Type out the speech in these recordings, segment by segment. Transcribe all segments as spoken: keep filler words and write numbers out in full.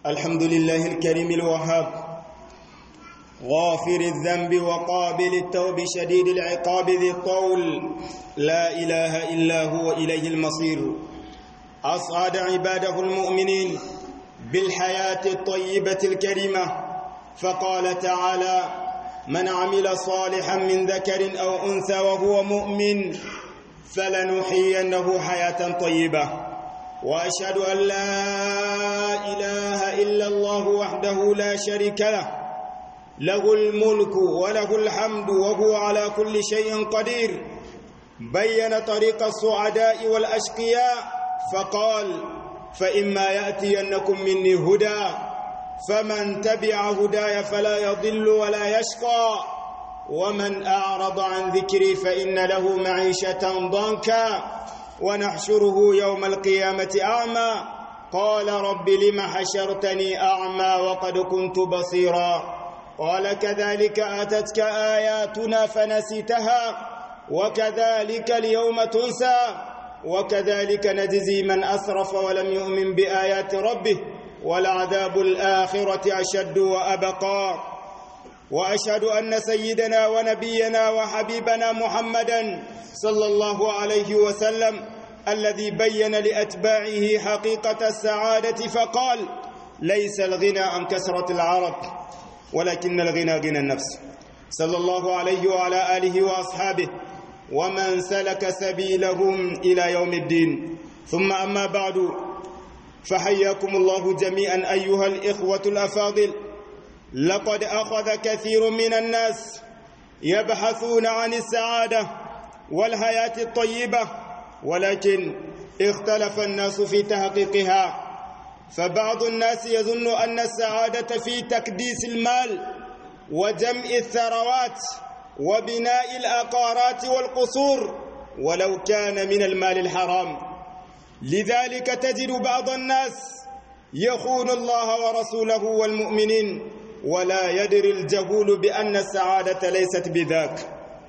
الحمد لله الكريم الوهاب غافر الذنب وقابل التوب شديد العقاب ذي الطول، لا إله إلا هو إليه المصير. أسعد عباده المؤمنين بالحياة الطيبة الكريمة، فقال تعالى: من عمل صالحا من ذكر أو أنثى وهو مؤمن فلنحيينه حياة طيبة. وأشهد أن لا إله إلا الله وحده لا شريك له، له الملك وله الحمد وهو على كل شيء قدير. بين طريق السعداء والأشقياء فقال: فإما يأتينكم مني هدى فمن تبع هداي فلا يضل ولا يشقى، ومن أعرض عن ذكري فإن له معيشة ضنكا ونحشره يوم القيامة أعمى. قال: رب لم حشرتني أعمى وقد كنت بصيرا. قال: كذلك أتتك آياتنا فنسيتها وكذلك اليوم تنسى وكذلك نجزي من أسرف ولم يؤمن بآيات ربه ولعذاب الآخرة أشد وأبقى. وأشهد أن سيدنا ونبينا وحبيبنا محمدًا صلى الله عليه وسلم الذي بين لأتباعه حقيقة السعادة فقال: ليس الغنى عن كثرة العرب ولكن الغنى غنى النفس. صلى الله عليه وعلى آله وأصحابه ومن سلك سبيلهم إلى يوم الدين. ثم أما بعد، فحياكم الله جميعا أيها الإخوة الأفاضل. لقد أخذ كثير من الناس يبحثون عن السعادة والحياة الطيبة، ولكن اختلف الناس في تحقيقها. فبعض الناس يظن أن السعادة في تكديس المال وجمع الثروات وبناء العقارات والقصور ولو كان من المال الحرام. لذلك تجد بعض الناس يخون الله ورسوله والمؤمنين ولا يدري الجهول بأن السعادة ليست بذاك.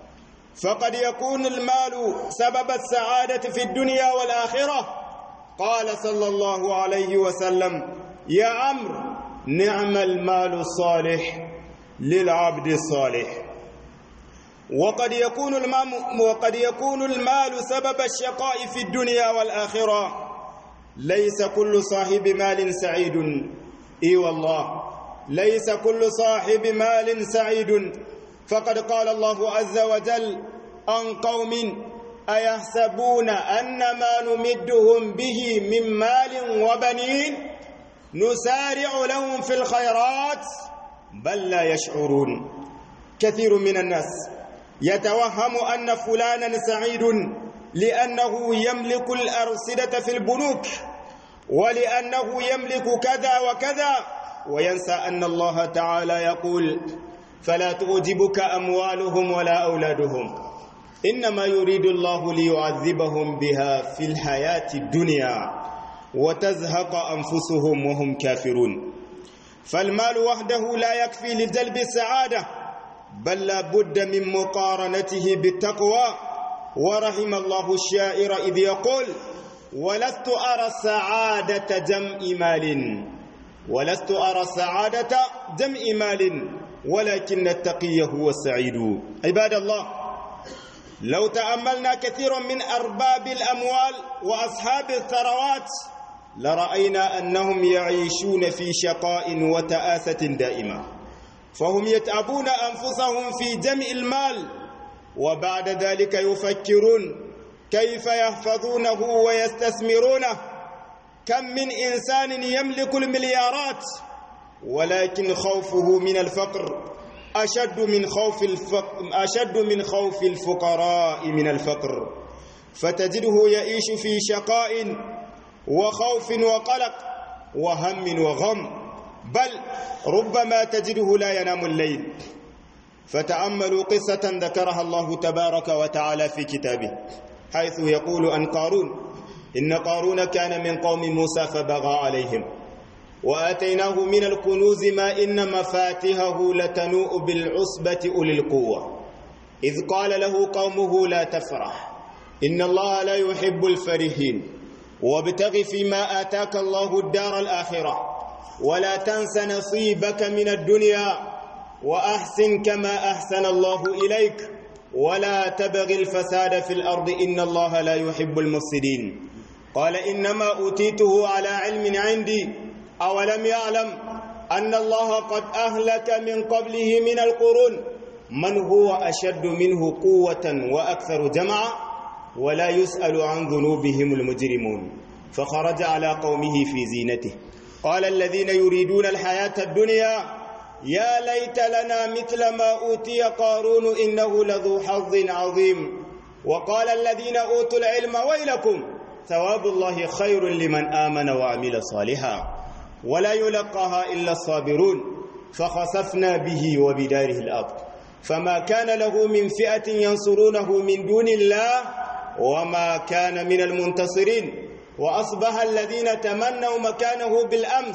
فقد يكون المال سبب السعادة في الدنيا والآخرة. قال صلى الله عليه وسلم: يا عمرو نعم المال الصالح للعبد الصالح. وقد يكون المال وقد يكون المال سبب الشقاء في الدنيا والآخرة. ليس كل صاحب مال سعيد، اي والله ليس كل صاحب مال سعيد. فقد قال الله عز وجل عن قوم: أيحسبون أن ما نمدهم به من مال وبنين نسارع لهم في الخيرات بل لا يشعرون. كثير من الناس يتوهم أن فلانا سعيد لأنه يملك الأرصدة في البنوك ولأنه يملك كذا وكذا، وينسى أن الله تعالى يقول: فلا تعجبك أموالهم ولا أولادهم إنما يريد الله ليعذبهم بها في الحياة الدنيا وتزهق أنفسهم وهم كافرون. فالمال وحده لا يكفي لجلب السعادة، بل لا بد من مقارنته بالتقوى. ورحم الله الشاعر إذ يقول: ولست أرى السعادة جمع مال ولست أرى السعادة جمع مال ولكن التقي هو السعيد. عباد الله، لو تأملنا كثيرا من أرباب الأموال وأصحاب الثروات لرأينا أنهم يعيشون في شقاء وتآسة دائمة، فهم يتعبون أنفسهم في جمع المال وبعد ذلك يفكرون كيف يحفظونه ويستثمرونه. كم من إنسان يملك المليارات ولكن خوفه من الفقر أشد من خوف الفقر أشد من خوف الفقراء من الفقر، فتجده يعيش في شقاء وخوف وقلق وهم وغم، بل ربما تجده لا ينام الليل. فتأملوا قصة ذكرها الله تبارك وتعالى في كتابه، حيث يقول عن قارون: إن قارون كان من قوم موسى فبغى عليهم وآتيناه من الكنوز ما إن مفاتحه لتنوء بالعصبة أولي القوة إذ قال له قومه لا تفرح إن الله لا يحب الفرحين وابتغ فيما آتاك الله الدار الآخرة ولا تنس نصيبك من الدنيا وأحسن كما أحسن الله إليك ولا تبغ الفساد في الأرض إن الله لا يحب المفسدين. قال إنما أوتيته على علم عندي أولم يعلم أن الله قد أهلك من قبله من القرون من هو أشد منه قوة وأكثر جمعا ولا يسأل عن ذنوبهم المجرمون. فخرج على قومه في زينته قال الذين يريدون الحياة الدنيا يا ليت لنا مثل ما أوتي قارون إنه لذو حظ عظيم. وقال الذين أوتوا العلم ويلكم ثواب الله خير لمن آمن وعمل صالحا ولا يلقاها إلا الصابرون. فخسفنا به وبداره الأرض فما كان له من فئة ينصرونه من دون الله وما كان من المنتصرين. وأصبح الذين تمنوا مكانه بالأمس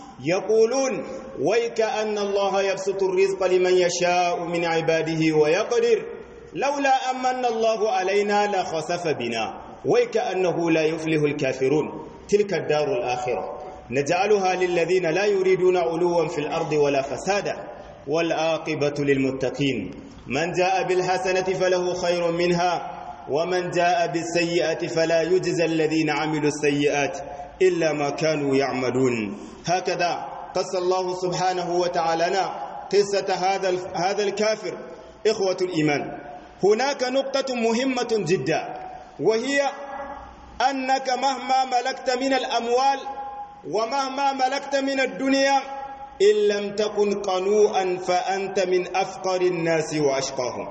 يقولون ويك أن الله يبسط الرزق لمن يشاء من عباده ويقدر لولا أمن الله علينا لخسف بنا ويك أنه لا يفلح الكافرون. تلك الدار الآخرة نجعلها للذين لا يريدون علوا في الأرض ولا فسادا والعاقبة للمتقين. من جاء بالحسنة فله خير منها ومن جاء بالسيئة فلا يجزى الذين عملوا السيئات إلا ما كانوا يعملون. هكذا قص الله سبحانه وتعالى قصة هذا هذا الكافر. إخوة الإيمان، هناك نقطة مهمة جدا وهي أنك مهما ملكت من الأموال ومهما ملكت من الدنيا إن لم تكن قنوعا فأنت من أفقر الناس وأشقاهم.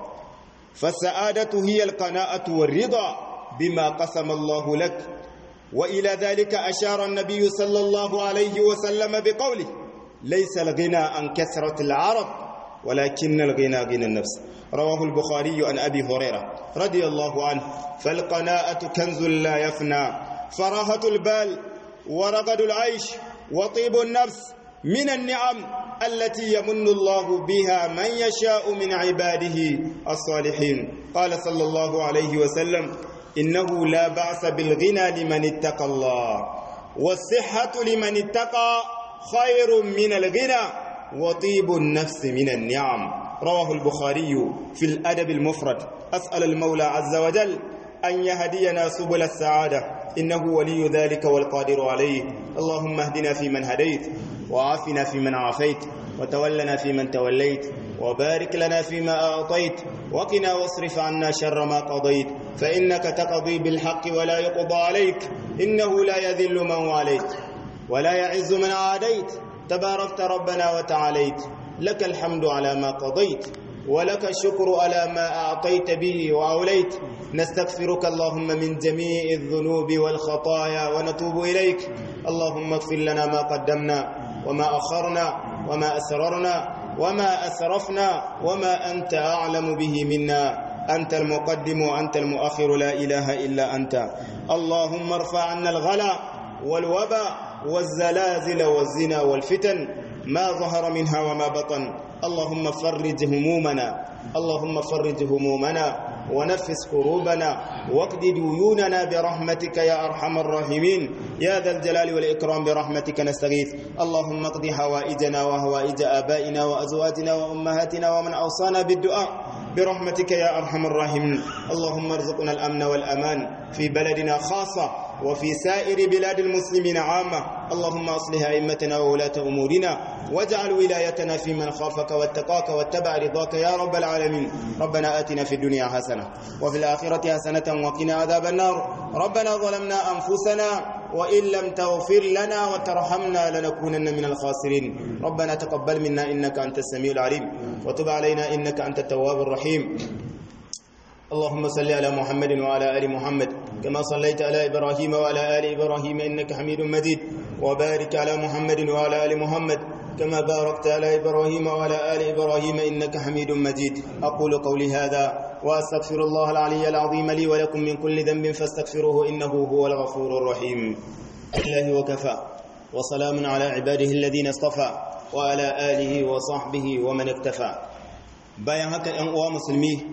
فالسعادة هي القناعة والرضا بما قسم الله لك. وإلى ذلك أشار النبي صلى الله عليه وسلم بقوله ليس الغنى عن كثرة العرب ولكن الغنى غنى النفس. رواه البخاري عن أبي هريرة رضي الله عنه. فالقناعة كنز لا يفنى فراحة البال ورغد العيش وطيب النفس من النعم التي يمن الله بها من يشاء من عباده الصالحين. قال صلى الله عليه وسلم إنه لا بأس بالغنى لمن اتقى الله والصحة لمن اتقى خير من الغنى وطيب النفس من النعم. رواه البخاري في الأدب المفرد. أسأل المولى عز وجل أن يهدينا سبل السعادة إنه ولي ذلك والقادر عليه. اللهم اهدنا فيمن هديت وعافنا فيمن عافيت وتولنا فيمن توليت وبارك لنا فيما أعطيت وقنا واصرف عنا شر ما قضيت فإنك تقضي بالحق ولا يقضى عليك إنه لا يذل من واليت ولا يعز من عاديت تباركت ربنا وتعاليت. لك الحمد على ما قضيت ولك الشكر على ما أعطيت به وأوليت. نستغفرك اللهم من جميع الذنوب والخطايا ونتوب إليك. اللهم اغفر لنا ما قدمنا وما أخرنا وما أسررنا وما أسرفنا وما أنت أعلم به منا. أنت المقدم وأنت المؤخر لا إله إلا أنت. اللهم ارفع عنا الغلا والوباء والزلازل والزنا والفتن ما ظهر منها وما بطن. اللهم فرج همومنا اللهم فرج همومنا ونفس كروبنا واقض ديوننا برحمتك يا أرحم الراحمين يا ذا الجلال والإكرام. برحمتك نستغيث. اللهم اقض حوائجنا وحوائج آبائنا وأزواجنا وأمهاتنا ومن أوصانا بالدعاء برحمتك يا أرحم الراحمين. اللهم ارزقنا الأمن والأمان في بلدنا خاصة وفي سائر بلاد المسلمين عامة. اللهم أصلح أئمتنا وولاة أمورنا واجعل ولايتنا في من خافك واتقاك واتبع رضاك يا رب العالمين. ربنا آتنا في الدنيا حسنة وفي الآخرة حسنة وقنا عذاب النار. ربنا ظلمنا أنفسنا وإن لم تغفر لنا وترحمنا لنكونن من الخاسرين. ربنا تقبل منا إنك أنت السميع العليم وتب علينا إنك أنت التواب الرحيم. اللهم صل على محمد وعلى آل محمد كما صليت على إبراهيم وعلى آل إبراهيم إنك حميد مجيد وبارك على محمد وعلى آل محمد كما باركت على إبراهيم وعلى آل إبراهيم إنك حميد مجيد. أقول قولي هذا وأستغفر الله العلي العظيم لي ولكم من كل ذنب فاستغفروه إنه هو الغفور الرحيم. الله وكفى وسلام على عباده الذين اصطفى وعلى آله وصحبه ومن اكتفى. bayan haka ‘yan uwa musulmi,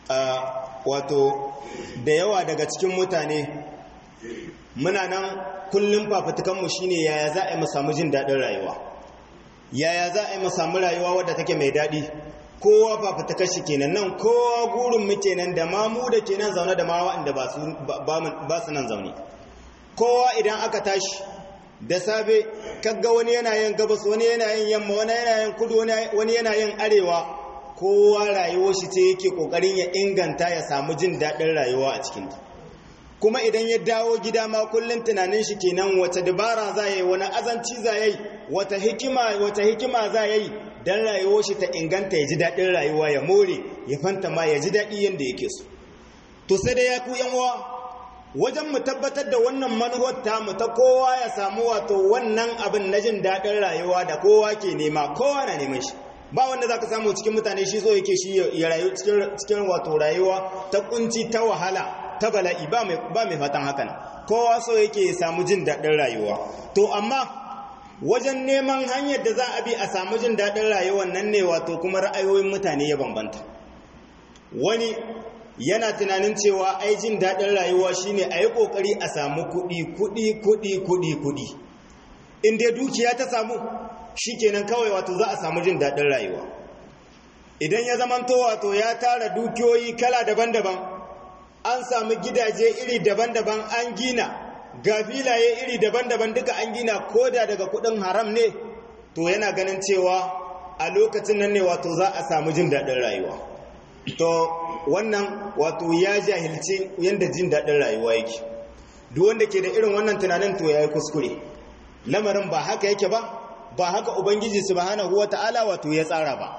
wato da yawa daga cikin mutane muna nan kullum fafutukanmu shine yaya za a yi mu samu jin daɗin rayuwa, yaya za a yi mu samu rayuwa wadda take mai daɗi. Kowa fafutukar shi kenan nan, kowa gurin mu kenan, da ma mu da kenan zaune da ma waɗanda ba su nan zaune. Kowa idan aka tashi da safe kaga wani yana yin gabas, wani yana yin yamma, wani yana yin kudu, wani yana yin arewa, kowa rayuwar shi ce yake kokarin ya inganta ya samu jin daɗin rayuwa a cikinta. Kuma idan ya dawo gida ma kullum tunanin shi kenan wata dabara za yi, wani azanci za yi, wata hikima wata hikima za yi dan rayuwar shi ta inganta, ya ji daɗin rayuwa, ya more, ya fanta ma ya ji daɗi yanda yake so. To sai dai ya ku yan uwa, wajen mu tabbatar da wannan manuwar ta mu ta kowa ya samu wato wannan abin na jin daɗin rayuwa da kowa ke nema, kowa na neman shi. Ba wanda za ka samu cikin mutane shi so yake shi ya rayu cikin wato rayuwa ta kunci, ta wahala, ta bala'i, ba mai fatan hakan. Kowa so yake ya samu jin daɗin rayuwa. To amma wajen neman hanyar da za a bi a samu jin daɗin rayuwa nan ne wato kuma ra'ayoyin mutane ya bambanta. Wani yana tunanin cewa ai jin daɗin rayuwa shine a yi ƙoƙari a samu kuɗi kuɗi kuɗi kuɗi kuɗi in dai dukiya ta samu shi kenan kawai wato za a samu jin daɗin rayuwa. Idan ya zamanto wato ya tara dukiyoyi kala daban-daban, an samu gidaje iri daban-daban, an gina ga filaye iri daban-daban duka an gina, ko da daga kuɗin haram ne, to yana ganin cewa a lokacin nan ne wato za a samu jin daɗin rayuwa. To wannan wato ya jahilci yadda jin daɗin rayuwa yake. Duk wanda ke da irin wannan tunanin to ya yi kuskure. Lamarin ba haka yake ba, ba haka Ubangiji subhanahu wata'ala wato ya tsara ba.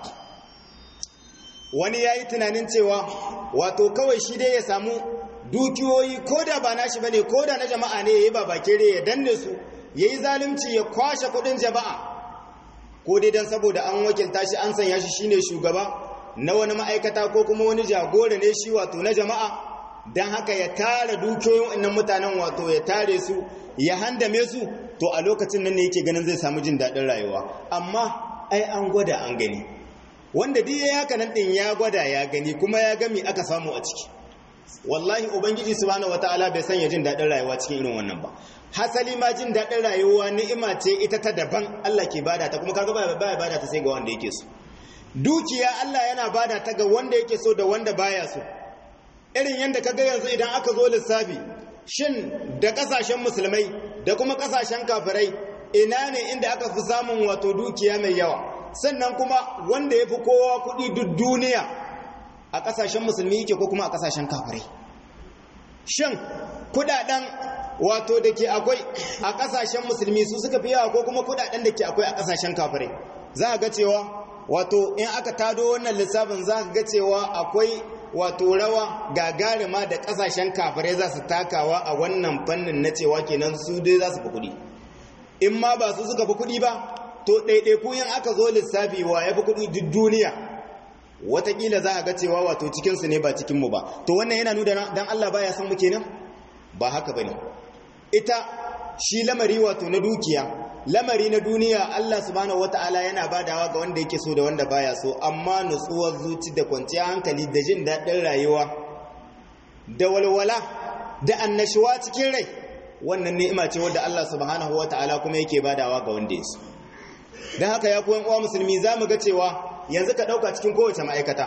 Wani ya yi tunanin cewa wato kawai shi dai ya samu dukiyoyi, ko da ba nashi ba ne, ko da na jama'a ne, ya yi babakere ya danne su, ya yi zalunci, ya kwashe kuɗin jama'a, ko dai don saboda an wakilta shi, an sanya shi shine shugaba na wani ma'aikata, ko kuma wani jagora ne shi wato na jama'a, don haka ya tara dukiyoyin wannan mutanen wato ya tare su, ya handame su, to a lokacin nan ne yake ganin zai samu jin daɗin rayuwa. Amma ai an gwada an gani, wanda duk ya haka nan ɗin ya gwada ya gani kuma ya gami aka samu a ciki. Wallahi Ubangiji subhanahu wataala bai sanya jin daɗin rayuwa cikin irin wannan ba. Hasali ma jin daɗin rayuwa ni'ima ce ita ta daban, Allah ke bada ta, kuma kaga baya bada ta sai ga wanda yake so. Dukiya Allah yana bada ta ga wanda yake so da wanda baya so. Irin yadda kaga yanzu idan aka zo lissafi, shin da kasashen musulmai da kuma kasashen kafirai, ina ne inda aka fi samun wato dukiya mai yawa? Sannan kuma wanda ya fi kowa kuɗi duk duniya a kasashen musulmi yake ko kuma a kasashen kafirai? Shin kudaden wato da ke akwai a kasashen musulmi su suka fi yawa ko kuma kudaden da ke akwai a kasashen kafirai? Za a ga cewa wato in aka tado wannan lissafin za ka ga cewa akwai wato rawa gagarima da kasashen kafirai za su takawa a wannan fannin na cewa kenan su dai za su fi kuɗi. In ma ba su suka fi kuɗi ba, to ɗaiɗaiku yin aka zo lissafi wa ya fi kuɗi duk duniya, watakila za a ga cewa wato cikinsu ne ba cikinmu ba. To wannan yana nuna dan Allah baya san mu kenan? Ba haka bane. Ita shi lamari wato na dukiya, lamari na duniya, Allah subhanahu wata'ala yana badawa ga wanda yake so da wanda baya so, amma nutsuwar zuci da kwanciyar hankali da jin daɗin rayuwa da walwala da annashuwa cikin rai, wannan ni'ima ce wadda Allah subhanahu wata'ala kuma yake badawa ga wanda ya so. Don haka ya kuwan uwa musulmi, za mu ga cewa yanzu ka ɗauka cikin kowace ma'aikata,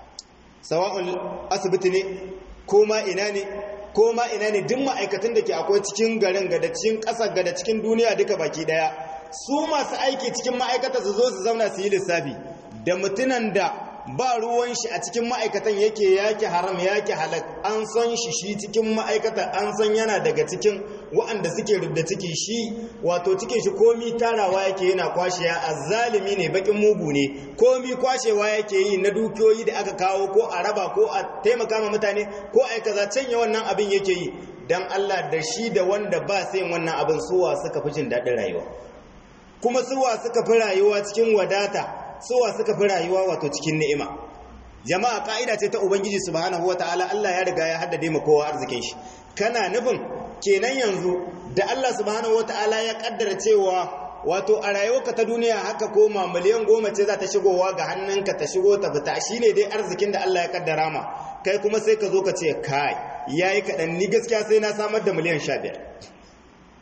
sawa'un asibiti ne ko ma ina ne ko ma ina ne, duk ma'aikatan da ke akwai cikin garin ga da cikin ƙasar ga da cikin duniya duka baki ɗaya, su masu aiki cikin ma'aikata su zo su zauna su yi lissafi da mutunan da ba ruwan shi a cikin ma'aikatan yake yake haram yake halak, an san shi shi cikin ma'aikata, an san yana daga cikin waɗanda suke rubda ciki, shi wato cikin shi komi tarawa yake yana kwashewa, azzalimi ne, bakin mugu ne, komi kwashewa yake yi na dukiyoyi da aka kawo ko a raba ko a taimaka ma mutane ko a kaza, canya wannan abin yake yi. Dan Allah da shi da wanda ba sai wannan abin, suwa suka fi jin daɗin rayuwa, kuma suwa suka fi rayuwa cikin wadata, suwa suka fi rayuwa wato cikin ni'ima. Jama'a, ka'ida ce ta Ubangiji subhanahu wataala, Allah ya riga ya haddade ma kowa arzikin shi. Kana nufin kenan yanzu da Allah subhanahu wataala ya kaddara cewa wato a rayuwarka ta duniya haka koma miliyan goma ce za ta shigowa ga hannunka, ta shigo ta fita, shine dai arzikin da Allah ya kaddara ma, kai kuma sai ka zo ka ce kai yayi kaɗan, ni gaskiya sai na samar da miliyan sha biyar.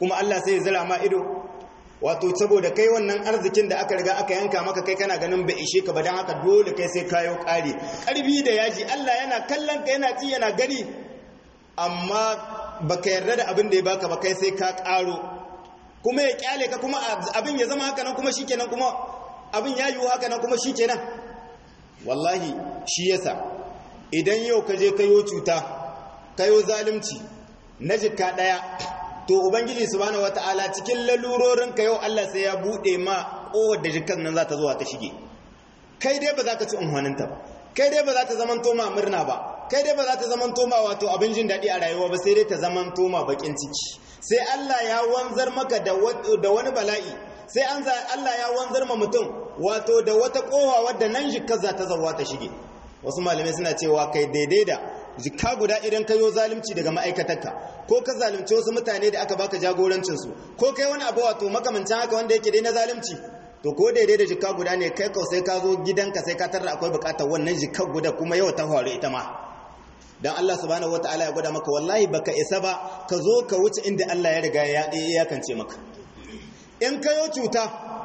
kuma Allah sai ya zira ma ido wato saboda kai wannan arzikin da aka riga aka yanka maka kai kana ganin bai ishe ka ba dan haka dole kai sai kayo ƙari ƙarfi da yaji Allah yana kallon ka yana ci yana gani amma baka yarda da abin da ya baka ba kai sai ka ƙaro kuma ya kyale ka kuma abin ya zama haka nan kuma shikenan kuma abin ya yiwu haka nan kuma shikenan wallahi shi yasa idan yau ka je kayo cuta kayo zalunci na jikka daya to ubangiji subhanahu wataala cikin lalurorin ka yau Allah sai ya bude ma kowar da jikkan nan za ta zo ta shige kai dai ba za ka ci unhwaninta ba kai dai ba za ta zaman toma murna ba kai dai ba za ta zaman toma wato abin jin daɗi a rayuwa ba sai dai ta zaman toma bakin ciki sai Allah ya wanzar maka da wani bala'i sai an za Allah ya wanzar ma mutum wato da wata kowa wadda nan jikkar za ta zawa ta shige wasu malamai suna cewa kai daidai da jikka guda idan kayo zalunci daga ma'aikatarka ko ka zalunci wasu mutane da aka baka jagorancinsu ko kai wani abu wato makamancin haka wanda yake dai na zalunci to ko daidai da jikka guda ne kai kau sai ka zo gidanka sai ka tarra akwai bukatar wannan jikka guda kuma yau ta faru ita ma dan Allah subhanahu wataala ya gwada maka wallahi baka isa ba ka zo ka wuce inda Allah ya riga ya iyakance maka in kayo cuta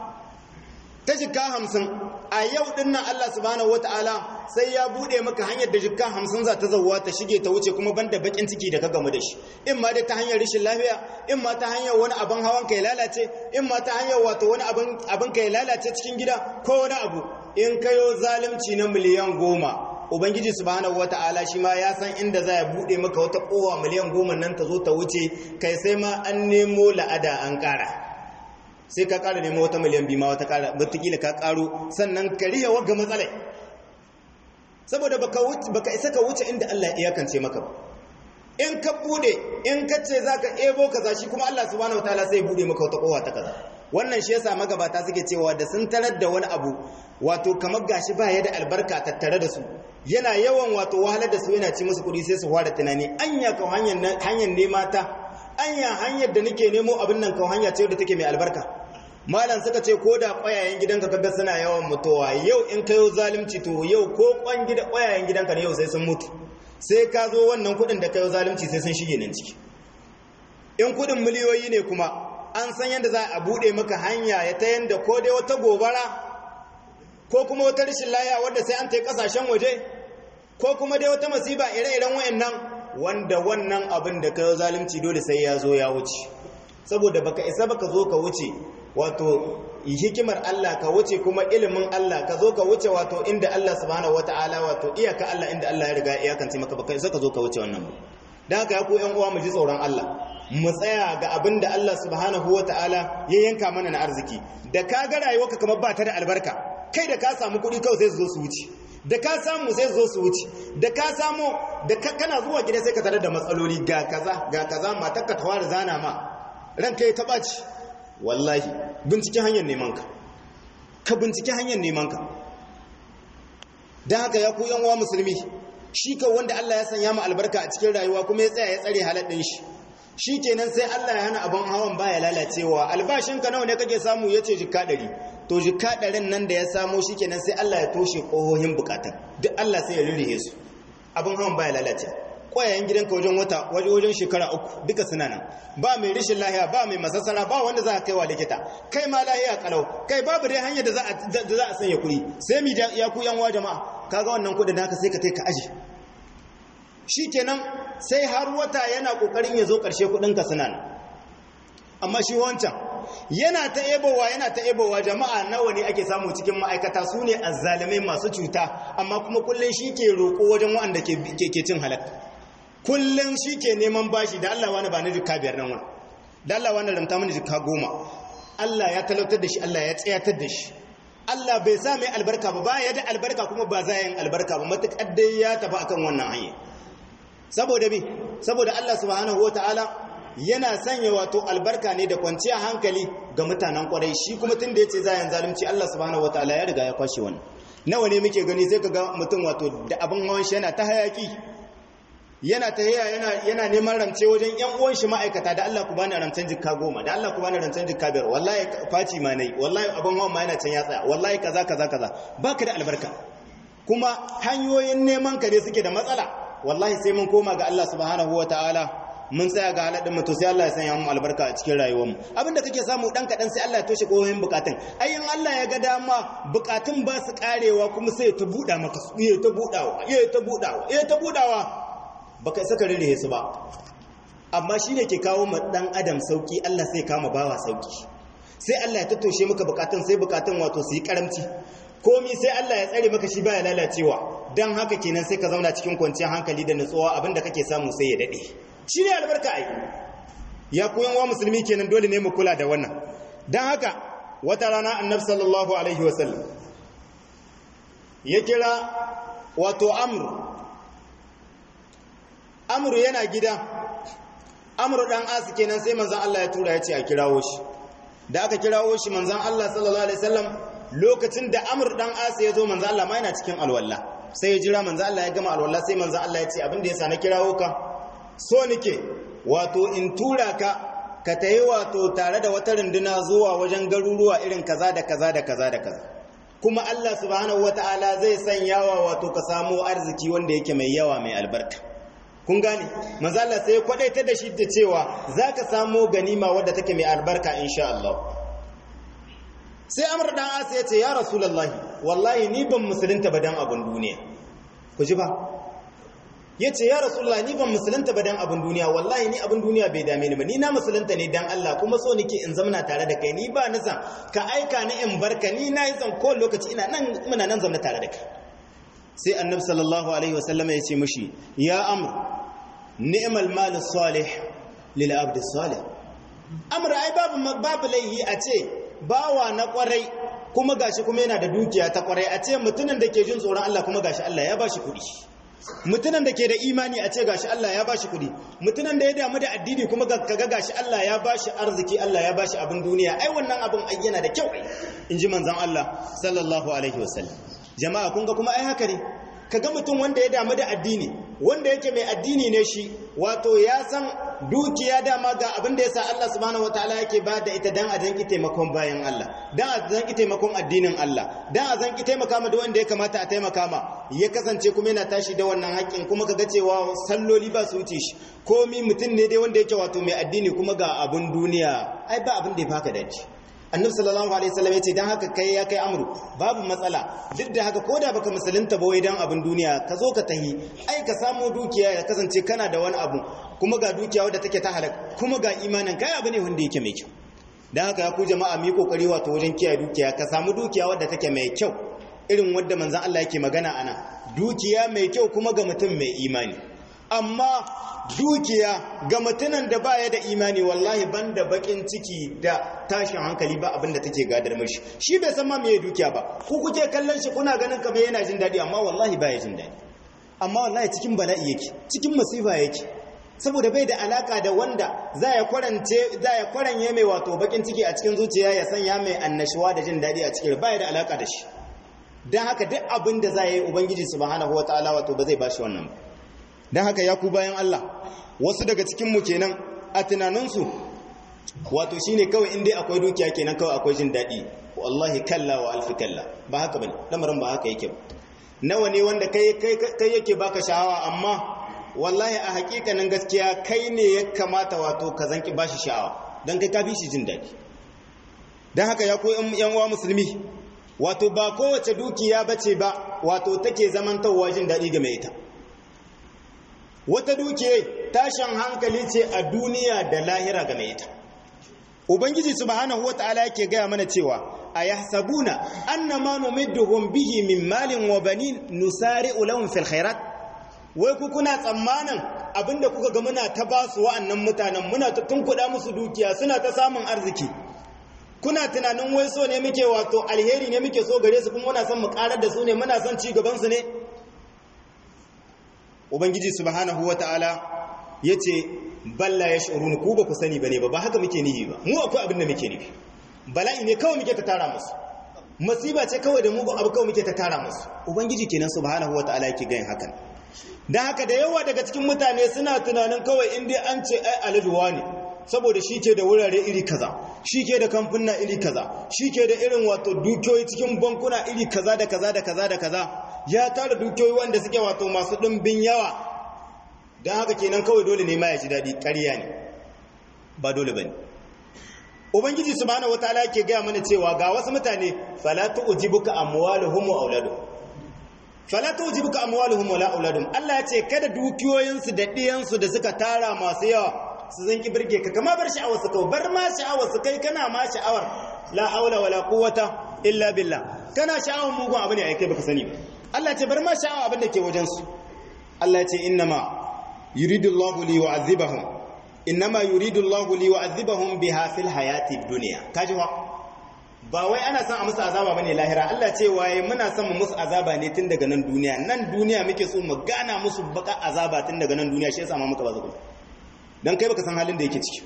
ta jikka hamsin a yau din nan Allah subhanahu wataala sai ya bude maka hanyar da jikka hamsin za ta zauwa ta shige ta wuce kuma banda bakin ciki da ka gamu da shi in ma dai ta hanyar rishin lafiya in ma ta hanyar wani abin hawan ka ya lalace in ma ta hanyar wato wani abin abin ka ya lalace cikin gida ko wani abu in kayo zalunci na miliyan goma ubangiji subhanahu wataala shi ma ya san inda za ya bude maka wata kowa miliyan goma nan ta zo ta wuce kai sai ma an nemo la'ada an kara sai ka kara nemo wata miliyan biyu ma wata kara wataƙila ka karo sannan ka riya wagga matsalai saboda baka baka isa ka wuce inda Allah ya iyakance maka ba in ka bude in ka ce zaka ebo kaza shi kuma Allah subhanahu wataala sai ya bude maka wata kowa ta kaza wannan shi yasa magabata suke cewa da sun tarar da wani abu wato kamar gashi ba ya da albarka tattare da su yana yawan wato wahalar da su yana ci musu kuɗi sai su fara tunani anya ka hanyar hanyar nema ta anya hanyar da nake nemo abin nan ka hanya ce da take mai albarka malam suka ce ko da ƙwayayen gidanka kaga suna yawan mutuwa yau in kayo zalunci to yau ko kwan gida ƙwayayen gidanka ne yau sai sun mutu sai ka zo wannan kuɗin da kayo zalunci sai sun shige nan ciki in kuɗin miliyoyi ne kuma an san yadda za a buɗe maka hanya ya ta yanda ko dai wata gobara ko kuma wata rashin laya wadda sai an ta yi ƙasashen waje ko kuma dai wata masiba ire-iren wayannan wanda wannan abin da kayo zalunci dole sai ya zo ya wuce saboda baka isa baka zo ka wuce wato hikimar Allah ka wuce kuma ilimin Allah ka zo ka wuce wato inda Allah subhanahu wataala wato iyaka Allah inda Allah ya riga iyakance maka baka isa ka zo ka wuce wannan ba dan haka ya ku ƴan uwa mu ji tsoron Allah mu tsaya ga abin da Allah subhanahu wataala ya yanka mana na arziki da ka ga rayuwarka kamar ba ta da albarka kai da ka samu kuɗi kawai sai su zo su wuce da ka samu sai su zo su wuce da ka samu da kana zuwa gida sai ka tarar da matsaloli ga kaza ga kaza matarka ta fara zana ma ranka ya taɓa ci wallahi bincike hanyar neman ka ka bincike hanyar neman ka don haka ya ku yan uwa musulmi shi ka wanda Allah ya sanya mu albarka a cikin rayuwa kuma ya tsaya ya tsare halal din shi shi kenan sai Allah ya hana abin hawan baya lalacewa albashin ka nawa ne kake samu yace jikka ɗari to jikka ɗarin nan da ya samu shi kenan sai Allah ya toshe kohohin bukatun duk Allah sai ya rurrihe su abin hawan baya lalacewa kwayayen gidanka wajen wata wajen shekara uku duka suna nan ba mai rishin lahiya ba mai masassara ba wanda za a kai wa likita kai ma lahiya kalau kai babu dai hanyar da za a sanya kuɗi sai mi ya ku yan wa jama'a kaga wannan kuɗin haka sai ka kai ka aje shikenan sai har wata yana kokarin ya zo karshe kuɗin ka suna nan amma shi wancan yana ta ebowa yana ta ebowa jama'a nawa ne ake samu cikin ma'aikata su ne azzalimai masu cuta amma kuma kullum shi ke roƙo wajen waɗanda ke cin halak kullum shi ke neman bashi da Allah wani ba na jika biyar nan wani da Allah wani ramta mana jika goma Allah ya talautar da shi Allah ya tsayatar da shi Allah bai sa mai albarka ba ba ya da albarka kuma ba za yin albarka ba matuƙar dai ya tafi akan wannan hanyar saboda bi saboda Allah subhanahu wataala yana sanya wato albarka ne da kwanciya hankali ga mutanen kwarai shi kuma tun da ya ce zayen zalunci Allah subhanahu wataala ya riga ya kwashe wannan nawa ne muke gani sai ka ga mutum wato da abin hawan shi yana ta hayaki yana ta yana yana neman ramce wajen yan uwan shi ma'aikata da Allah ku bani ramcen jikka goma da Allah ku bani ramcen jikka biyar wallahi faci ma nayi wallahi abin hawan ma yana can ya tsaya wallahi kaza kaza kaza baka da albarka kuma hanyoyin neman ka ne suke da matsala wallahi sai mun koma ga Allah subhanahu wataala mun tsaya ga haladin mu to sai Allah ya sanya mu albarka a cikin rayuwar mu abinda kake samu dan kadan sai Allah ya toshe koyoyin bukatun ayin Allah ya ga dama bukatun ba su karewa kuma sai ta buda maka su ya ta budawa ya ta budawa ya ta budawa baka isa ka rire su ba amma shine ke kawo ma dan adam sauki Allah sai kama bawa sauki sai Allah ya tattoshe maka bukatun sai bukatun wato su yi karamci komi sai Allah ya tsare maka shi baya lalacewa dan haka kenan sai ka zauna cikin kwanciyar hankali da nutsuwa abinda kake samu sai ya dade shi ne albarka ai ya koyan wa musulmi kenan dole ne mu kula da wannan dan haka wata rana annabi sallallahu alaihi wasallam ya kira wato amr amr yana gida amr dan as kenan sai manzon Allah ya tura ya ce a kirawo shi da aka kirawo shi manzon Allah sallallahu alaihi wasallam lokacin da amr dan as ya zo manzon Allah ma yana cikin alwala sai ya jira manzon Allah ya gama alwala sai manzon Allah ya ce abin da yasa na kirawo ka so nike wato in tura ka ka tayi wato tare da wata runduna zuwa wajen garuruwa irin kaza da kaza da kaza da kaza kuma Allah subhanahu wataala zai sanya wa wato ka samu arziki wanda yake mai yawa mai albarka kun gane manzo Allah sai kwadaita da shi da cewa zaka samu ganima wadda take mai albarka insha Allah sai Amr dan As ya ce ya Rasulullahi wallahi ni ban musulunta ba dan abun duniya ku ji ba yace ya Rasulullahi ni ban musulunta ba dan abun duniya wallahi ni abun duniya bai dame ni ba ni na musulunta ne dan Allah kuma so nake in zamana tare da kai ni ba nisan ka aika ni in barka ni na yi zan ko lokaci ina nan muna nan zamana tare da kai sai annabi sallallahu alaihi wasallam ya ce mishi ya Amr ni'mal mal salih lil abd salih Amr ai babu babu laihi a ce bawa na kwarai kuma gashi kuma yana da dukiya ta kwarai a ce mutumin da ke jin tsoron Allah kuma gashi Allah ya bashi kuɗi mutumin da ke da imani a ce gashi Allah ya bashi kuɗi mutumin da ya damu da addini kuma kaga gashi Allah ya bashi arziki Allah ya bashi abin duniya ai wannan abin ai yana da kyau inji manzon Allah sallallahu alaihi wasallam jama'a kun ga kuma ai haka ne kaga mutum wanda ya damu da addini wanda yake mai addini ne shi wato ya san dukiya dama ga abin da yasa Allah subhanahu wataala yake ba da ita dan a zanki taimakon bayan Allah dan a zanki taimakon addinin Allah dan a zanki taimaka ma da wanda ya kamata a taimaka ma ya kasance kuma yana tashi da wannan haƙƙin kuma kaga cewa salloli ba su wuce shi komi mutum ne dai wanda yake wato mai addini kuma ga abin duniya ai ba abin da ya faka dace annabi sallallahu alaihi wasallam yace dan haka kai ya kai amru babu matsala duk da haka koda baka musulunta ba wai dan abin duniya ka zo ka tahi ai ka samu dukiya ya kasance kana da wani abu kuma ga dukiya wadda take ta halak kuma ga imanin kai abu ne wanda yake mai kyau dan haka ya ku jama'a mu kokari wato wajen kiyaye dukiya ka samu dukiya wadda take mai kyau irin wanda manzon Allah yake magana ana dukiya mai kyau kuma ga mutum mai imani amma dukiya ga mutunan da baya da imani wallahi banda bakin ciki da tashin hankali ba abinda take gadar mashi shi bai san ma meye dukiya ba ku kuke kallon shi kuna ganin kamar yana jin dadi amma wallahi baya jin dadi amma wallahi cikin bala'i yake cikin masifa yake saboda bai da alaka da wanda za ya kwarance za ya kwaranye mai wato bakin ciki a cikin zuciya ya sanya mai annashuwa da jin dadi a cikin baya da alaka da shi dan haka duk abin da za ya yi ubangiji subhanahu wataala wato ba zai bashi wannan ba dan haka ya ku bayan Allah wasu daga cikin mu kenan a tunaninsu wato shine kawai inda akwai dukiya kenan kawai akwai jin dadi wallahi kalla wa alfi kalla ba haka bane lamarin ba haka yake ba nawa ne wanda kai kai kai yake baka sha'awa amma wallahi a hakikanin gaskiya kai ne ya kamata wato ka zanki bashi sha'awa dan kai ka bi shi jin dadi dan haka ya ku yan uwa musulmi wato ba kowace dukiya bace ba wato take zamantawa jin dadi ga mai ita wata dukiya tashin hankali ce a duniya da lahira ga mai ita ubangiji subhanahu wataala yake gaya mana cewa ayahsabuna annama numidduhum bihi min malin wa banin nusari'u lahum fil khairat wai ku kuna tsammanin abinda kuka ga muna ta basu wa'annan mutanen muna ta tunkuda musu dukiya suna ta samun arziki kuna tunanin wai so ne muke wato alheri ne muke so gare su kuma muna son mu karar da su ne muna son ci gaban su ne ubangiji subhanahu wataala yace balla yash'urun ku ba ku sani bane ba ba haka muke nihi ba mu akwai abin da muke nufi bala'i ne kawai muke ta tara musu masiba ce kawai da mu abu kawai muke ta tara musu ubangiji kenan subhanahu wataala yake gayin hakan dan haka da yawa daga cikin mutane suna tunanin kawai in dai an ce ai alajuwa ne saboda shi ke da wurare iri kaza shi ke da kamfuna iri kaza shi ke da irin wato dukiyoyi cikin bankuna iri kaza da kaza da kaza da kaza ya tara dukiyoyi wanda suke wato masu ɗumbin yawa don haka kenan kawai dole ne ma ya ji daɗi ƙarya ne ba dole ba ne. Ubangiji subhanahu wataala yake gaya mana cewa ga wasu mutane fala tu'jibuka amwaluhum wa auladuhum fala tu'jibuka amwaluhum wa auladuhum Allah ya ce kada dukiyoyinsu da ɗiyansu da suka tara masu yawa su zanki birge ka kama bar sha'awar su kawai bar ma sha'awar su kai kana ma sha'awar la haula wala quwwata illa billah kana sha'awar mugun abu ne ai kai baka sani ba Allah ya ce bar ma sha'awar abin da ke wajen su Allah ya ce innama yuridullahu li yu'adhibahum innama yuridullahu li yu'adhibahum biha fil hayatid dunya kaji wa ba wai ana son a musu azaba bane lahira Allah ce waye muna son mu musu azaba ne tun daga nan duniya nan duniya muke so mu gana musu baka azaba tun daga nan duniya shi yasa ma muka ba zaku dan kai baka san halin da yake ciki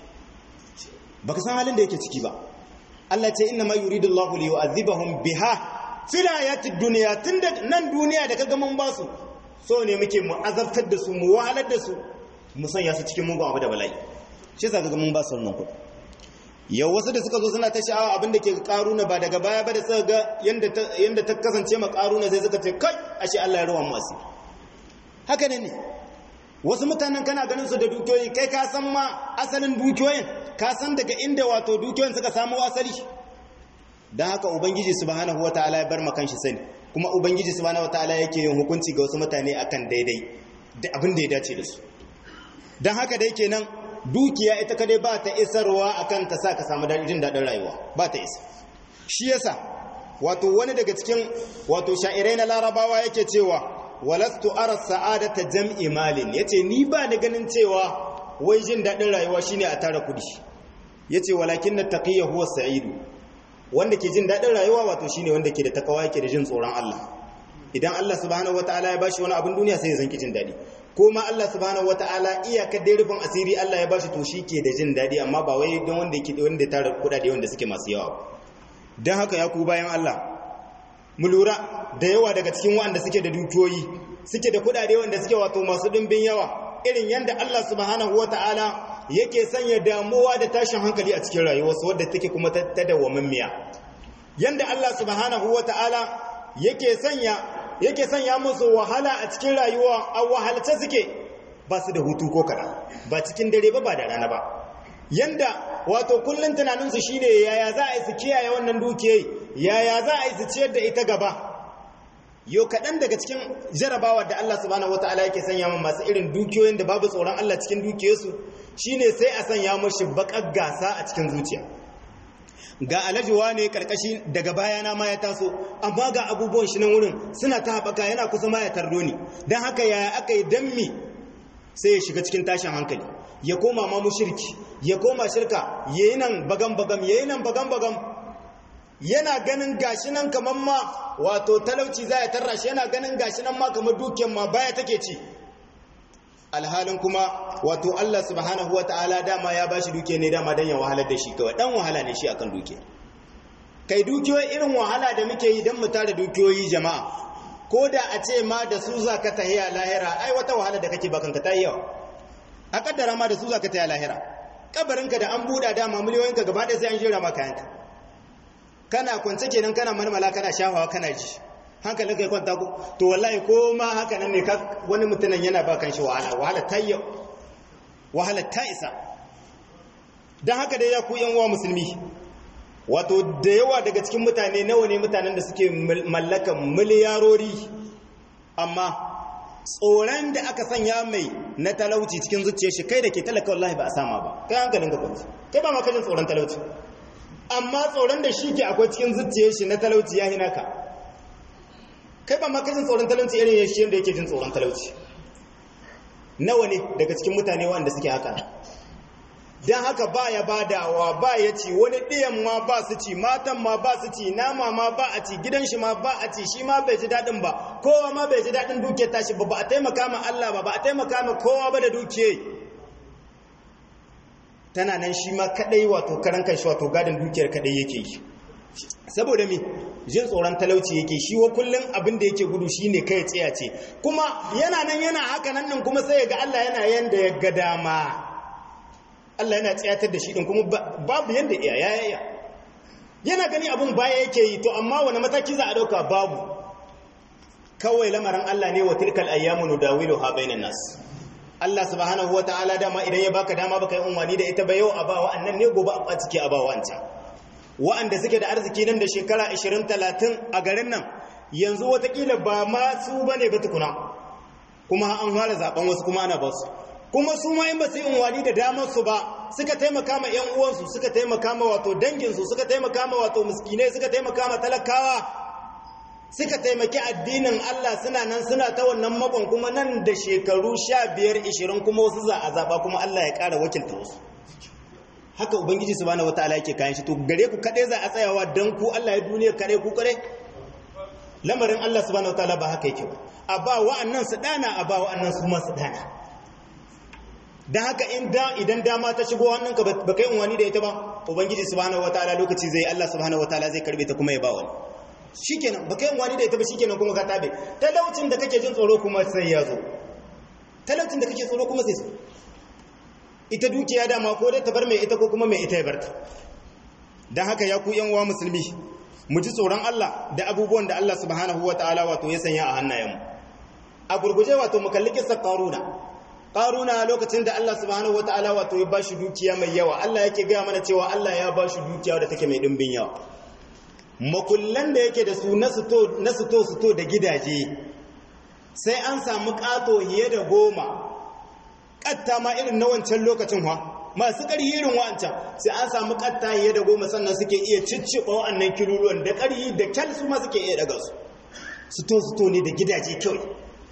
baka san halin da yake ciki ba Allah ce innama yuridullahu li yu'adhibahum biha fil hayatid dunya tun da nan duniya da kaga mun ba su so ne muke mu azabtar da su mu wahalar da su mu sanya su cikin mugun abu da bala'i shi yasa kaga mun ba su wannan kudi yau wasu da suka zo suna ta sha'awa abin da ke karuna ba daga baya ba da suka ga yanda ta yanda ta kasance ma karuna sai suka ce kai ashe Allah ya rawa mu asiri haka ne ne wasu mutanen kana ganin su da dukiyoyi kai ka san ma asalin dukiyoyin ka san daga inda wato dukiyoyin suka samu asali dan haka ubangiji subhanahu wataala ya bar makan shi sani kuma ubangiji subhanahu wataala yake yin hukunci ga wasu mutane akan daidai da abin da ya dace da su dan haka dai kenan dukiya ita kadai ba ta isarwa akan ta sa ka samu jin daɗin rayuwa ba ta isa shi yasa wato wani daga cikin wato sha'irai na larabawa yake cewa walastu ara sa'adata jam'i malin yace ni ba ni ganin cewa wai jin daɗin rayuwa shine a tara kudi yace walakin at-taqiyyu huwa as-sa'idu wanda ke jin daɗin rayuwa wato shine wanda ke da takawa yake da jin tsoron Allah idan Allah subhanahu wataala ya bashi wani abin duniya sai ya zanki jin daɗi ko ma Allah subhanahu wataala iyakar da rufin asiri Allah ya bashi to shi ke da jin daɗi amma ba wai don wanda yake wanda ya tara kuɗaɗe wanda suke masu yawa don haka ya ku bayan Allah mu lura da yawa daga cikin waɗanda suke da dukiyoyi suke da kuɗaɗe wanda suke wato masu ɗimbin yawa irin yanda Allah subhanahu wataala yake sanya damuwa da tashin hankali a cikin rayuwarsu wadda take kuma ta dawwamammiya yanda Allah subhanahu wataala yake sanya yake sanya musu wahala a cikin rayuwa a wahalce suke ba su da hutu ko kada ba cikin dare ba ba da rana ba yanda wato kullun tunaninsu shine yaya za a yi su kiyaye wannan dukiyoyi yaya za a yi su ciyar da ita gaba yau kaɗan daga cikin jarabawa da Allah subhanahu wataala yake sanya min masu irin dukiyoyin da babu tsoron Allah cikin dukiyoyinsu shine sai a sanya mashi bakar gasa a cikin zuciya ga alajuwa ne karkashi daga bayana ma ya taso amma ga abubuwan shi nan wurin suna ta haɓaka yana kusa ma ya tardo ni don haka yaya aka yi dan mi sai ya shiga cikin tashin hankali ya koma ma mushriki ya koma shirka yayi nan bagam bagam yayi nan bagam bagam yana ganin gashi nan kamar ma wato talauci za ya tarra shi yana ganin gashi nan ma kamar dukiyar ma baya take ci alhalin kuma wato Allah subhanahu wataala dama ya bashi dukiya ne dama dan ya wahalar da shi kawai dan wahala ne shi akan dukiya kai dukiyoyi irin wahala da muke yi dan mu tare dukiyoyi jama'a ko da a ce ma da su zaka tahiya lahira ai wata wahala da kake bakan ka tayi yawa a kaddara ma da su zaka tahiya lahira kabarinka da an buda dama miliyoyinka gaba ɗaya sai an jira maka yanka kana kwance kenan kana marmala kana shafawa kana ji hankalin kai kwanta ko to wallahi ko ma haka nan ne wani mutumin yana ba kan shi wahala wahala ta yi wahala ta isa don haka dai ya ku yan uwa musulmi wato da yawa daga cikin mutane nawa ne mutanen da suke mallakan miliyarori amma tsoron da aka sanya mai na talauci cikin zuciyar shi kai da ke talaka wallahi ba a sama ba kai hankalin ka kwanta kai ba ma kajin tsoron talauci amma tsoron da shi ke akwai cikin zuciyar shi na talauci ya hina ka kai ba ma kajin tsoron talauci irin ya shi yadda yake jin tsoron talauci nawa ne daga cikin mutane wanda suke haka don haka ba ya badawa ba ya ci wani ɗiyan ma ba su ci matan ma ba su ci nama ma ba a ci gidan shi ma ba a ci shi ma bai ji daɗin ba kowa ma bai ji daɗin dukiyar tashi ba ba a taimaka ma Allah ba ba a taimaka ma kowa ba da dukiyar tana nan shi ma kaɗai wato karan kanshi wato gadin dukiyar kaɗai yake yi saboda mi jin tsoron talauci yake shi wa kullum abin da yake gudu shi ne kai tsaya ce kuma yana nan yana haka nan nan kuma sai ga Allah yana yanda ya ga dama Allah yana tsayatar da shi din kuma babu yanda iya yaya yana gani abun baya yake yi to amma wani mataki za a dauka babu kawai lamarin Allah ne wa tilkal ayyamu nudawiluha bainan nas Allah subhanahu wataala dama idan ya baka dama baka yi unwani da ita ba yau a ba wa'annan ne gobe a ciki a ba wa'ancan wa'anda suke da arziki nan da shekara ashirin talatin a garin nan yanzu watakila ba ma su bane ba tukuna kuma an fara zaben wasu kuma ana ba su kuma su ma in ba su yi unwani da damar su ba suka taimaka ma ƴan uwansu suka taimaka ma wato danginsu suka taimaka ma wato miskinai suka taimaka ma talakawa suka taimaki addinin Allah suna nan suna ta wannan makon kuma nan da shekaru sha biyar ishirin kuma wasu za a zaɓa kuma Allah ya ƙara wakilta wasu haka ubangiji subhanahu wataala yake kayan shi to gare ku kaɗai za a tsayawa don ku Allah ya duniya kare ku kare lamarin Allah subhanahu wataala ba haka yake ba a ba wa'annan su dana a ba wa'annan su ma su dana dan haka idan dama ta shigo hannunka ba kai unwani da ita ba ubangiji subhanahu wataala lokaci zai Allah subhanahu wataala zai karbe ta kuma ya ba wani shikenan ba kai unwani da ita ba shikenan kuma ka tabe talaucin da kake jin tsoro kuma sai ya zo talaucin da kake tsoro kuma sai zo ita dukiya dama ko dai ta bar mai ita ko kuma mai ita ya barta dan haka ya ku yan uwa musulmi mu ji tsoron Allah da abubuwan da Allah subhanahu wataala wato ya sanya a hannayenmu a gurguje wato mu kalli kissa Qaruna Qaruna lokacin da Allah subhanahu wataala wato ya bashi dukiya mai yawa Allah yake ga mana cewa Allah ya bashi dukiya da take mai dimbin yawa makullan da yake da su na suto na suto suto da gidaje sai an samu kato hiye da goma katta ma irin na wancan lokacin ha masu ƙarhi irin wancan sai an samu katta hiye da goma sannan suke iya cicciɓa wa'annan kiruruwan da ƙarhi da kyal su ma suke iya daga su suto suto ne da gidaje kawai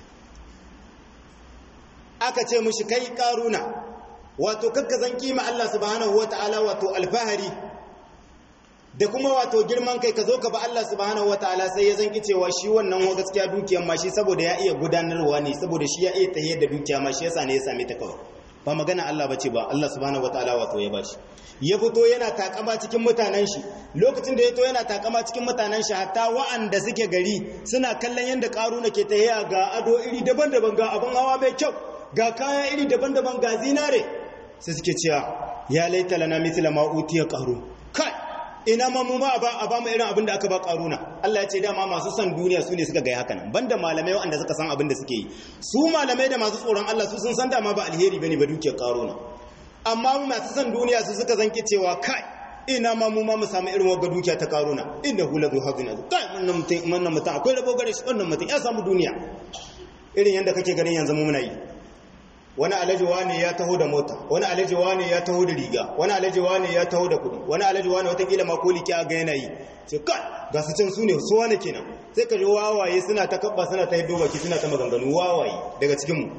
aka ce mushi kai Qaruna wato kakka zan kima Allah subhanahu wataala wato alfahari da kuma wato girman kai ka zo ka ba Allah subhanahu wataala sai ya zanki cewa shi wannan wa gaskiya dukiyar ma shi saboda ya iya gudanarwa ne saboda shi ya iya tahiyar da dukiya ma shi yasa ne ya same ta kawai ba magana Allah bace ba Allah subhanahu wataala wato ya bashi ya fito yana takama cikin mutanen shi lokacin da ya to yana takama cikin mutanen shi hatta wa'anda suke gari suna kallon yanda Qaruna ke tahiya ga ado iri daban-daban ga abun hawa mai kyau ga kaya iri daban-daban ga zinare sai suke cewa ya laita lana mithla ma utiya Qarun kai ina ma mu ma a ba mu irin abin da aka ba Qaruna Allah ya ce dama masu son duniya su ne suka ga haka nan banda malamai wanda suka san abin da suke yi su malamai da masu tsoron Allah su sun san dama ba alheri bane ba dukiyar Qaruna amma mu masu son duniya su suka zanki cewa kai ina ma mu ma mu samu irin wagga dukiya ta Qaruna inda hula zu hazina kai wannan mutum wannan mutum akwai rabo gare shi wannan mutum ya samu duniya irin yanda kake ganin yanzu mu muna yi wani alajiwa ne ya taho da mota wani alajiwa ne ya taho da riga wani alajiwa ne ya taho da kudi wani alajiwa ne watakila makoliki a ga yanayi sai kai ga su can su ne su wane kenan sai ka ji wawaye suna ta kabba suna ta hiddo baki suna ta maganganu wawaye daga cikinmu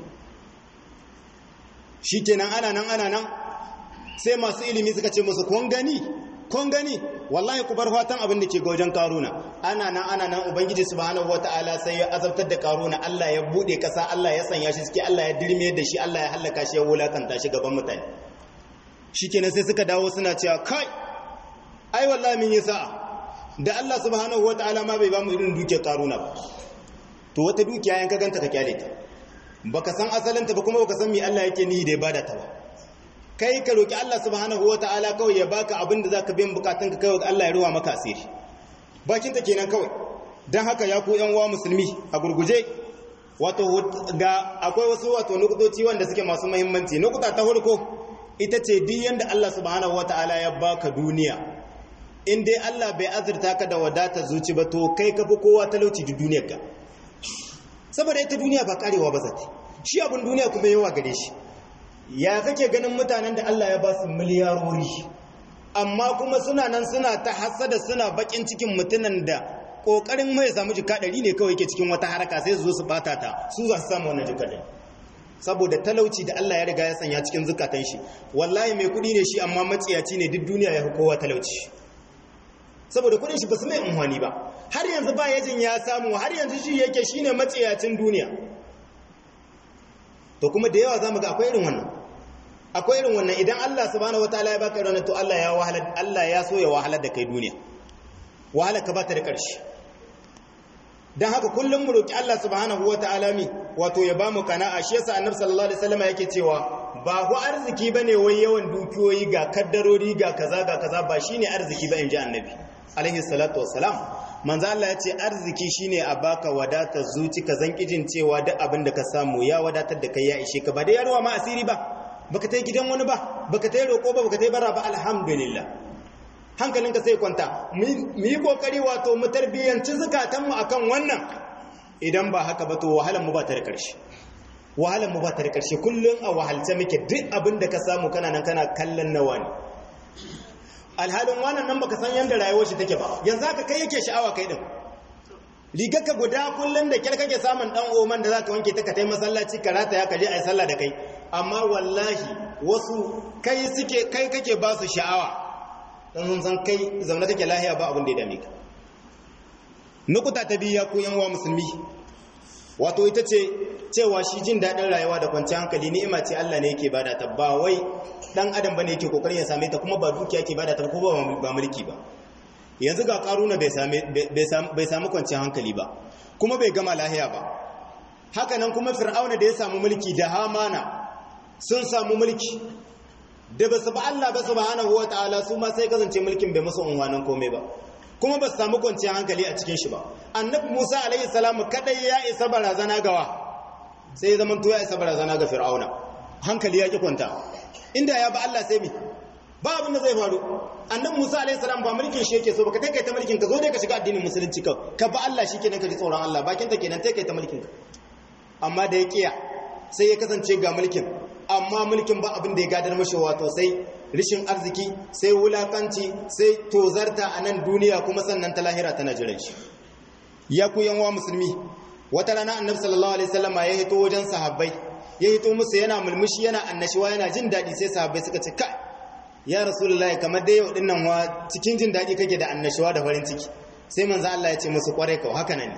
shi kenan ana nan ana nan sai masu ilimi suka ce musu kun gani kun gani wallahi ku bar fatan abin da ke ga wajen Qaruna ana nan ana nan ubangiji subhanahu wataala sai ya azabtar da Qaruna Allah ya bude kasa Allah ya sanya shi suke Allah ya dirme da shi Allah ya halaka shi ya wulakanta shi gaban mutane shikenan sai suka dawo suna cewa kai ai wallahi min yi sa'a da Allah subhanahu wataala ma bai ba mu irin dukiyar Qaruna ba to wata dukiya yanka ganta ka kyale ta baka san asalinta ba kuma baka san me Allah yake nihi da ya bada ta ba kai ka roki Allah subhanahu wataala kawai ya baka abin da zaka biyan bukatunka kawai Allah ya ruwa maka asiri bakin ta kenan kawai dan haka ya ku yan uwa musulmi a gurguje wato ga akwai wasu wato nukutoci wanda suke masu muhimmanci nukuta ta farko ita ce duk yanda Allah subhanahu wataala ya baka duniya in dai Allah bai azurta ka da wadata zuci ba to kai ka fi kowa talauci da duniyar ka saboda ita duniya ba karewa ba zata shi abin duniya kuma yawa gare shi ya kake ganin mutanen da Allah ya ba su miliyarori amma kuma suna nan suna ta hasada suna bakin cikin mutunan da kokarin mai samu jika ɗari ne kawai ke cikin wata haraka sai su zo su bata ta su za su samu wannan jika ɗari saboda talauci da Allah ya riga ya sanya cikin zukatan shi wallahi mai kuɗi ne shi amma matsiyaci ne duk duniya ya fi kowa talauci saboda kuɗin shi ba su mai unhwani ba har yanzu ba yajin ya samu har yanzu shi yake shine matsiyacin duniya to kuma da yawa zamu ga akwai irin wannan akwai irin wannan idan Allah subhanahu wataala ya baka irin to Allah ya wahala Allah ya so ya wahalar da kai duniya wahala ka bata da ƙarshe dan haka kullum mu roki Allah subhanahu wataala mi wato ya bamu kana'a shi yasa annabi sallallahu alaihi wasallam yake cewa ba ku arziki bane wai yawan dukiyoyi ga kaddarori ga kaza ga kaza ba shine arziki ba inji annabi alaihi salatu wassalam. manzo Allah ya ce arziki shine a baka wadatar zuci ka zanki jin cewa duk abin da ka samu ya wadatar da kai ya ishe ka ba da yarwa ma asiri ba baka tai gidan wani ba baka tai roko ba baka tai bara ba alhamdulillah hankalinka sai kwanta mu yi kokari wato mu tarbiyyanci zukatanmu akan wannan idan ba haka ba to wahalar mu ba ta da karshe wahalar mu ba ta da karshe kullun a wahalce muke duk abin da ka samu kana nan kana kallon nawa ne alhalin wannan nan baka san yanda rayuwar shi take ba yanzu haka kai yake sha'awa kai din rigar ka guda kullun da kyar kake samun dan oman da zaka wanke ta ka tai masallaci karata ya kaje ai sallah da kai amma wallahi wasu kai suke kai kake ba su sha'awa dan sun san kai zaune kake lahiya ba abin da ya dame ka. nukuta ta biya ku yan uwa musulmi wato ita ce cewa shi jin daɗin rayuwa da kwanciyar hankali ni'ima ce Allah ne yake bada ta ba wai dan adam bane yake kokarin ya same ta kuma ba dukiya yake bada ta ko ba mulki ba. yanzu ga karuna bai same bai samu kwanciyar hankali ba kuma bai gama lahiya ba. haka nan kuma fir'auna da ya samu mulki da hamana sun samu mulki da basu ba Allah ba subhanahu wataala su ma sai kasance mulkin bai musu unwanan komai ba kuma ba su samu kwanciyar hankali a cikin shi ba. annabi Musa alaihi salamu kadai ya isa barazana gawa sai zaman to ya isa barazana ga fir'auna hankali ya ki kwanta inda ya ba Allah sai mi ba abin da zai faru. annabi Musa alaihi salam ba mulkin shi yake so ba ka take ta mulkin ka zo dai ka shiga addinin musulunci ka ka ba Allah shikenan ka ji tsoron Allah bakin ta kenan take ta mulkin ka amma da ya kiya sai ya kasance ga mulkin amma mulkin ba abin da ya gadar mashi wato sai rishin arziki sai wulakanci sai tozarta a nan duniya kuma sannan ta lahira tana jiran shi. ya ku yanwa musulmi wata rana annabi sallallahu alaihi wasallam ya hito wajen sahabbai ya hito musu yana mulmushi yana annashuwa yana jin daɗi sai sahabbai suka ce kai ya rasulullahi kamar dai yau dinnan wa cikin jin daɗi kake da annashuwa da farin ciki sai manzo Allah ya ce musu kware kau haka nan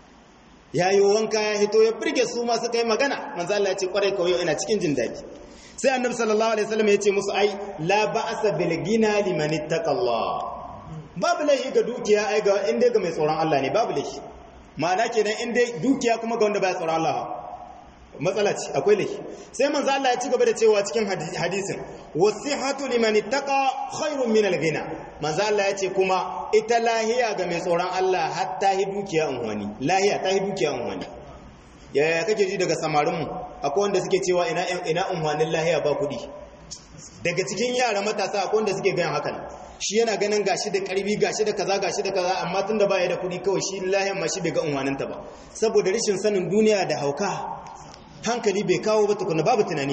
ya yi wanka ya hito ya burge su ma suka yi magana manzo Allah ya ce kware kau yau ina cikin jin daɗi. sai annabi sallallahu alaihi wasallam ya ce musu ai la ba'sa bil gina liman ittaqallah babu laifi ga dukiya ai ga inda ga mai tsoron Allah ne babu laifi ma'ana kenan inda dukiya kuma ga wanda baya tsoron Allah matsala ce akwai laifi. sai manzo Allah ya ci gaba da cewa cikin hadisin wasihatu liman ittaqa khairun min al-ghina manzo Allah ya ce kuma ita lahiya ga mai tsoron Allah hatta hi dukiya unwani lahiya ta hi dukiya unwani. yaya kake ji daga samarinmu akwai wanda suke cewa ina ina unwanin lahiya ba kudi daga cikin yara matasa akwai wanda suke ganin hakan shi yana ganin gashi da karbi gashi da kaza gashi da kaza amma tunda baya da kudi kawai shi lahiyan ma shi bai ga unwanin ta ba saboda rashin sanin duniya da hauka hankali bai kawo ba tukuna babu tunani.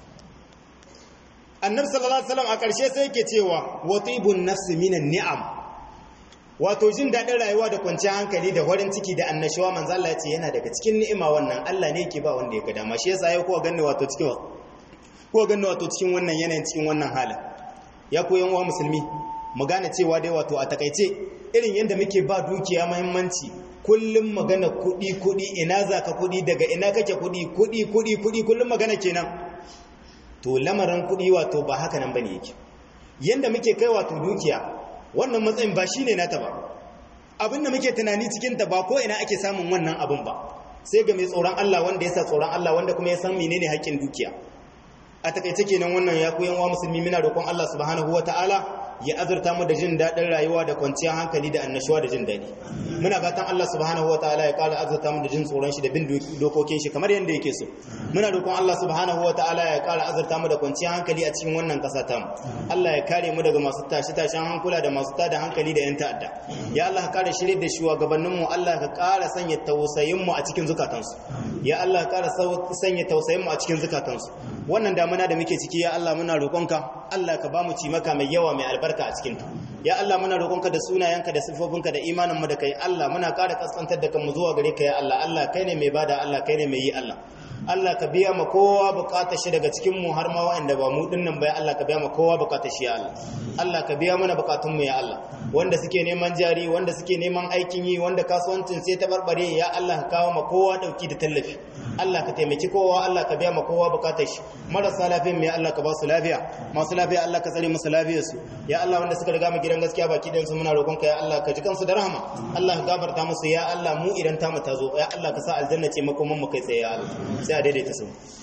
annabi sallallahu alaihi wasallam a ƙarshe sai yake cewa watibun nafsi minan ni'am wato jin daɗin rayuwa da kwanciyar hankali da farin ciki da annashuwa manzo Allah ya ce yana daga cikin ni'ima wannan Allah ne yake ba wanda ya ga dama shi yasa yau ko ganni wato cikin ko ganni wato cikin wannan yanayin cikin wannan halin. ya koyan uwa musulmi mu gane cewa dai wato a takaice irin yanda muke ba dukiya muhimmanci kullum magana kuɗi kuɗi ina zaka kuɗi daga ina kake kuɗi kuɗi kuɗi kuɗi kullum magana kenan to lamarin kuɗi wato ba haka nan bane yake yanda muke kai wato dukiya wannan matsayin ba shine nata ba abinda muke tunani cikin ta ba ko ina ake samun wannan abin ba sai ga mai tsoron Allah wanda ya sa tsoron Allah wanda kuma ya san menene haƙƙin dukiya. a takaice kenan wannan ya koyan wa musulmi muna roƙon Allah subhanahu wataala ya azurta mu da jin daɗin rayuwa da kwanciyar hankali da annashuwa da jin daɗi. muna fatan Allah subhanahu wataala ya ƙara azurta mu da jin tsoron shi da bin dokokin shi kamar yadda yake so. muna roƙon Allah subhanahu wataala ya ƙara azurta mu da kwanciyar hankali a cikin wannan ƙasa ta mu. Allah ya kare mu daga masu tashi tashin hankula da masu tada hankali da yan ta'adda. ya Allah ka ƙara shirye da shugabannin mu Allah ka ƙara sanya tausayin mu a cikin zukatansu. ya Allah ka ƙara sanya tausayin mu a cikin zukatansu. wannan damuna da muke ciki ya Allah muna roƙonka Allah ka ba mu cimaka mai yawa mai albarka a cikin ta. ya Allah muna roƙonka da sunayenka da sifofinka da imanin mu da kai Allah muna ƙara kaskantar da kanmu zuwa gare ka ya Allah Allah kai ne mai bada Allah kai ne mai yi Allah Allah ka biya ma kowa bukatar shi daga cikin mu har ma waɗanda ba mu dinnan ba ya Allah ka biya ma kowa bukatar shi ya Allah Allah ka biya mana bukatun mu ya Allah wanda suke neman jari wanda suke neman aikin yi wanda kasuwancin sai ta barbare ya Allah ka kawo ma kowa dauki da tallafi Allah ka taimaki kowa Allah ka biya ma kowa bukatar shi marasa lafiya mu ya Allah ka ba su lafiya masu lafiya Allah ka tsare musu lafiyar su ya Allah wanda suka riga mu gidan gaskiya baki dan su muna roƙon ka ya Allah ka ji kansu da rahama Allah ka gafarta musu ya Allah mu idan ta mu ta zo ya Allah ka sa aljanna ce makoman mu kai tsaye ya Allah sai a daidaita su